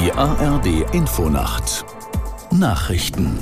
Die ARD Infonacht Nachrichten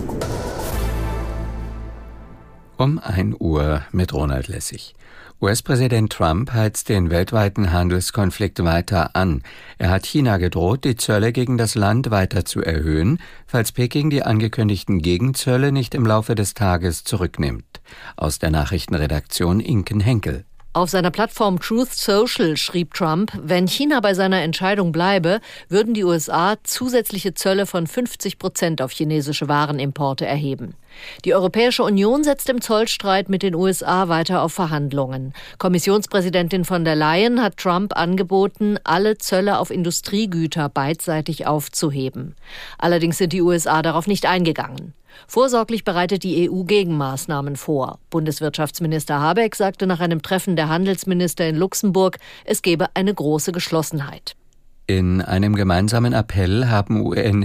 Um 1 Uhr mit Ronald Lessig. US-Präsident Trump heizt den weltweiten Handelskonflikt weiter an. Er hat China gedroht, die Zölle gegen das Land weiter zu erhöhen, falls Peking die angekündigten Gegenzölle nicht im Laufe des Tages zurücknimmt. Aus der Nachrichtenredaktion Inken Henkel. Auf seiner Plattform Truth Social schrieb Trump, wenn China bei seiner Entscheidung bleibe, würden die USA zusätzliche Zölle von 50% auf chinesische Warenimporte erheben. Die Europäische Union setzt im Zollstreit mit den USA weiter auf Verhandlungen. Kommissionspräsidentin von der Leyen hat Trump angeboten, alle Zölle auf Industriegüter beidseitig aufzuheben. Allerdings sind die USA darauf nicht eingegangen. Vorsorglich bereitet die EU Gegenmaßnahmen vor. Bundeswirtschaftsminister Habeck sagte nach einem Treffen der Handelsminister in Luxemburg, es gebe eine große Geschlossenheit. In einem gemeinsamen Appell haben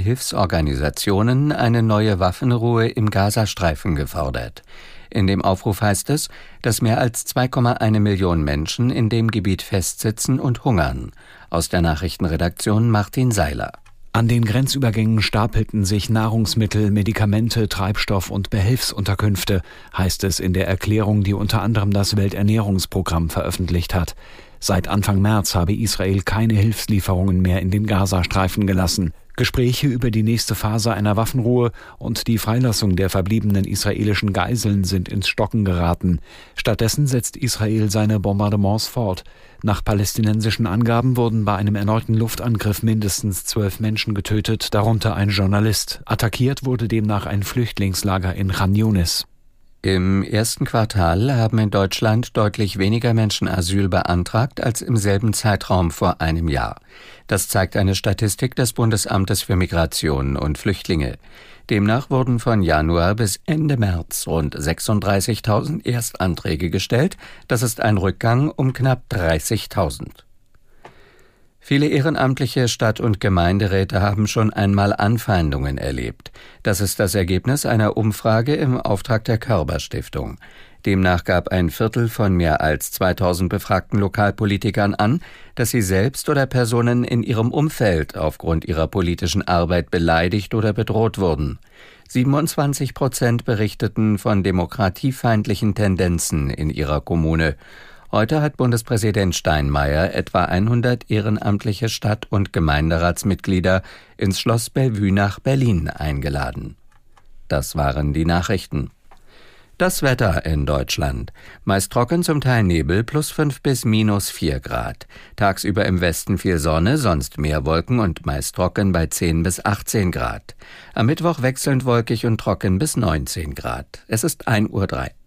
UN-Hilfsorganisationen eine neue Waffenruhe im Gazastreifen gefordert. In dem Aufruf heißt es, dass mehr als 2,1 Millionen Menschen in dem Gebiet festsitzen und hungern. Aus der Nachrichtenredaktion Martin Seiler. An den Grenzübergängen stapelten sich Nahrungsmittel, Medikamente, Treibstoff und Behelfsunterkünfte, heißt es in der Erklärung, die unter anderem das Welternährungsprogramm veröffentlicht hat. Seit Anfang März habe Israel keine Hilfslieferungen mehr in den Gazastreifen gelassen. Gespräche über die nächste Phase einer Waffenruhe und die Freilassung der verbliebenen israelischen Geiseln sind ins Stocken geraten. Stattdessen setzt Israel seine Bombardements fort. Nach palästinensischen Angaben wurden bei einem erneuten Luftangriff mindestens 12 Menschen getötet, darunter ein Journalist. Attackiert wurde demnach ein Flüchtlingslager in Khan Yunis. Im ersten Quartal haben in Deutschland deutlich weniger Menschen Asyl beantragt als im selben Zeitraum vor einem Jahr. Das zeigt eine Statistik des Bundesamtes für Migration und Flüchtlinge. Demnach wurden von Januar bis Ende März rund 36.000 Erstanträge gestellt. Das ist ein Rückgang um knapp 30.000. Viele ehrenamtliche Stadt- und Gemeinderäte haben schon einmal Anfeindungen erlebt. Das ist das Ergebnis einer Umfrage im Auftrag der Körber-Stiftung. Demnach gab ein Viertel von mehr als 2000 befragten Lokalpolitikern an, dass sie selbst oder Personen in ihrem Umfeld aufgrund ihrer politischen Arbeit beleidigt oder bedroht wurden. 27% berichteten von demokratiefeindlichen Tendenzen in ihrer Kommune. Heute hat Bundespräsident Steinmeier etwa 100 ehrenamtliche Stadt- und Gemeinderatsmitglieder ins Schloss Bellevue nach Berlin eingeladen. Das waren die Nachrichten. Das Wetter in Deutschland. Meist trocken, zum Teil Nebel, +5 bis -4 Grad. Tagsüber im Westen viel Sonne, sonst mehr Wolken und meist trocken bei 10 bis 18 Grad. Am Mittwoch wechselnd wolkig und trocken bis 19 Grad. Es ist 1:03 Uhr.